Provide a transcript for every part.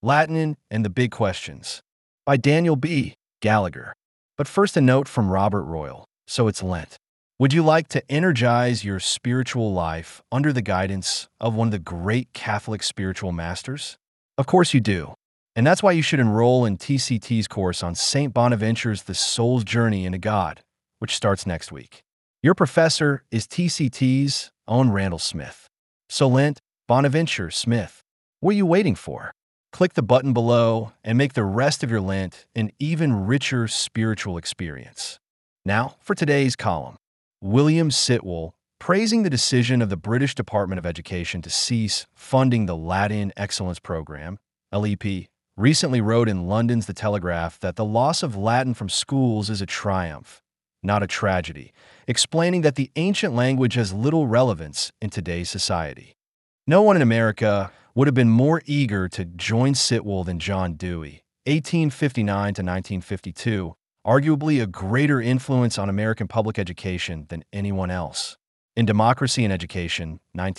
Latin and the Big Questions by Daniel B. Gallagher. But first, a note from Robert Royal. So it's Lent. Would you like to energize your spiritual life under the guidance of one of the great Catholic spiritual masters? Of course you do. And that's why you should enroll in TCT's course on St. Bonaventure's The Soul's Journey into God, which starts next week. Your professor is TCT's own Randall Smith. So Lent, Bonaventure, Smith. What are you waiting for? Click the button below and make the rest of your Lent an even richer spiritual experience. Now, for today's column. William Sitwell, praising the decision of the British Department of Education to cease funding the Latin Excellence Program, LEP, recently wrote in London's The Telegraph that the loss of Latin from schools is a triumph, not a tragedy, explaining that the ancient language has little relevance in today's society. No one in America would have been more eager to join Sitwell than John Dewey, 1859 to 1952, arguably a greater influence on American public education than anyone else. In Democracy and Education,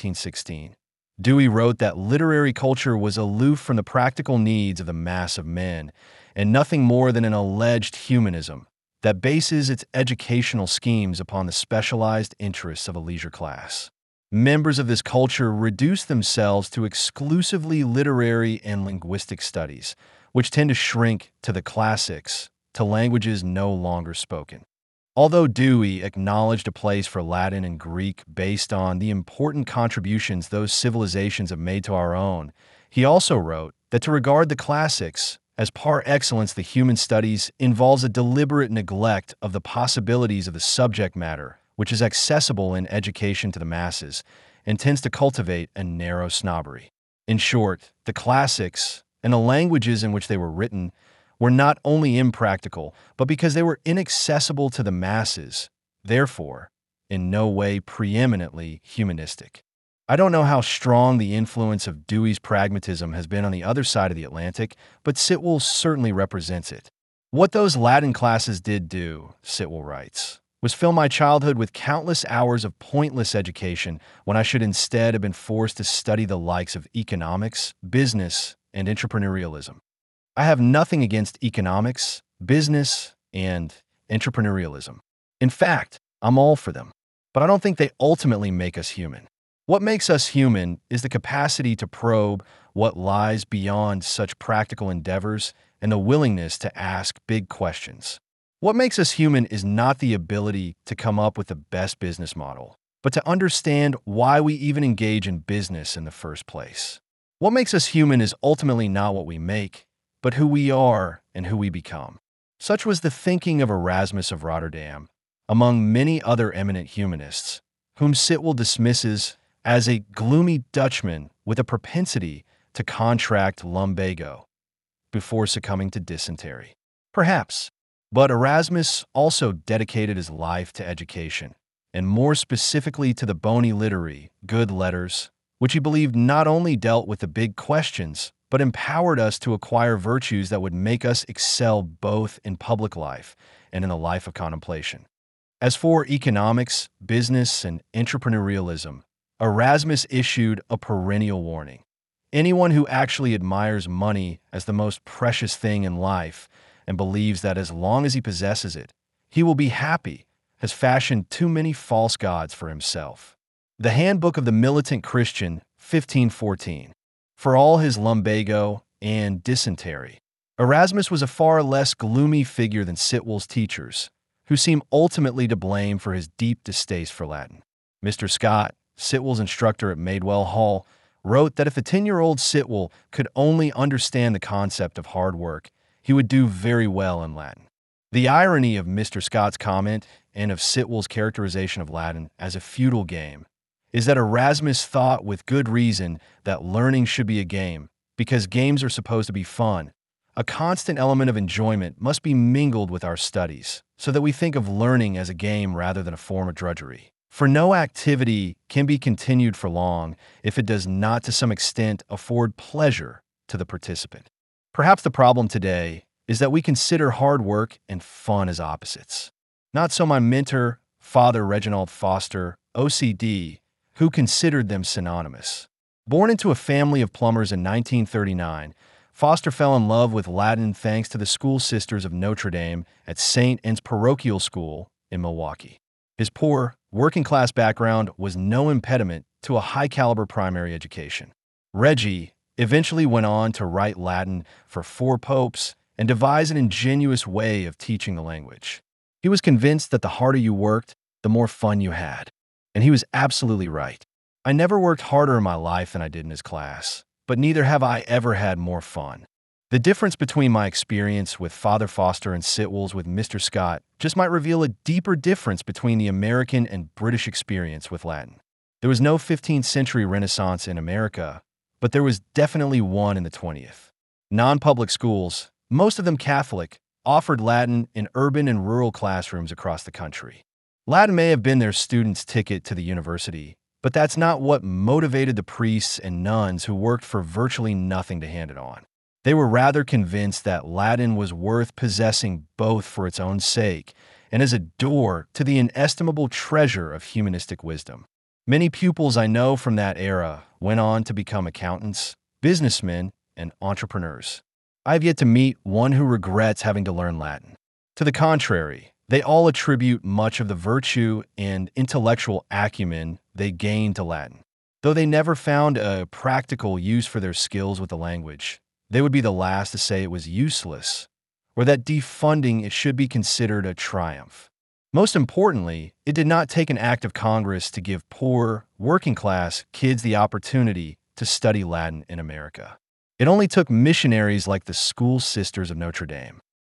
1916, Dewey wrote that literary culture was aloof from the practical needs of the mass of men, and nothing more than an alleged humanism that bases its educational schemes upon the specialized interests of a leisure class. Members of this culture reduce themselves to exclusively literary and linguistic studies, which tend to shrink to the classics, to languages no longer spoken. Although Dewey acknowledged a place for Latin and Greek based on the important contributions those civilizations have made to our own, he also wrote that to regard the classics as par excellence the human studies involves a deliberate neglect of the possibilities of the subject matter, which is accessible in education to the masses, and tends to cultivate a narrow snobbery. In short, the classics, and the languages in which they were written, were not only impractical, but because they were inaccessible to the masses, therefore, in no way preeminently humanistic. I don't know how strong the influence of Dewey's pragmatism has been on the other side of the Atlantic, but Sitwell certainly represents it. What those Latin classes did do, Sitwell writes, was fill my childhood with countless hours of pointless education when I should instead have been forced to study the likes of economics, business, and entrepreneurialism. I have nothing against economics, business, and entrepreneurialism. In fact, I'm all for them. But I don't think they ultimately make us human. What makes us human is the capacity to probe what lies beyond such practical endeavors and the willingness to ask big questions. What makes us human is not the ability to come up with the best business model, but to understand why we even engage in business in the first place. What makes us human is ultimately not what we make, but who we are and who we become. Such was the thinking of Erasmus of Rotterdam, among many other eminent humanists, whom Sitwell dismisses as a gloomy Dutchman with a propensity to contract lumbago before succumbing to dysentery. Perhaps, but Erasmus also dedicated his life to education, and more specifically to the boni literi, good letters, which he believed not only dealt with the big questions, but empowered us to acquire virtues that would make us excel both in public life and in the life of contemplation. As for economics, business, and entrepreneurialism, Erasmus issued a perennial warning. Anyone who actually admires money as the most precious thing in life and believes that as long as he possesses it, he will be happy, has fashioned too many false gods for himself. The Handbook of the Militant Christian, 1514. For all his lumbago and dysentery, Erasmus was a far less gloomy figure than Sitwell's teachers, who seem ultimately to blame for his deep distaste for Latin. Mr. Scott, Sitwell's instructor at Madewell Hall, wrote that if the 10-year-old Sitwell could only understand the concept of hard work, he would do very well in Latin. The irony of Mr. Scott's comment and of Sitwell's characterization of Latin as a futile game is that Erasmus thought with good reason that learning should be a game, because games are supposed to be fun. A constant element of enjoyment must be mingled with our studies, so that we think of learning as a game rather than a form of drudgery. For no activity can be continued for long if it does not to some extent afford pleasure to the participant. Perhaps the problem today is that we consider hard work and fun as opposites. Not so my mentor, Father Reginald Foster, OCD, who considered them synonymous. Born into a family of plumbers in 1939, Foster fell in love with Latin thanks to the School Sisters of Notre Dame at St. Anne's Parochial School in Milwaukee. His poor, working-class background was no impediment to a high-caliber primary education. Reggie eventually went on to write Latin for 4 popes and devise an ingenious way of teaching the language. He was convinced that the harder you worked, the more fun you had. And he was absolutely right. I never worked harder in my life than I did in his class, but neither have I ever had more fun. The difference between my experience with Father Foster and Sitwell's with Mr. Scott just might reveal a deeper difference between the American and British experience with Latin. There was no 15th century Renaissance in America, but there was definitely one in the 20th. Non-public schools, most of them Catholic, offered Latin in urban and rural classrooms across the country. Latin may have been their students' ticket to the university, but that's not what motivated the priests and nuns who worked for virtually nothing to hand it on. They were rather convinced that Latin was worth possessing both for its own sake and as a door to the inestimable treasure of humanistic wisdom. Many pupils I know from that era went on to become accountants, businessmen, and entrepreneurs. I have yet to meet one who regrets having to learn Latin. To the contrary, they all attribute much of the virtue and intellectual acumen they gained to Latin. Though they never found a practical use for their skills with the language, they would be the last to say it was useless, or that defunding it should be considered a triumph. Most importantly, it did not take an act of Congress to give poor, working-class kids the opportunity to study Latin in America. It only took missionaries like the School Sisters of Notre Dame.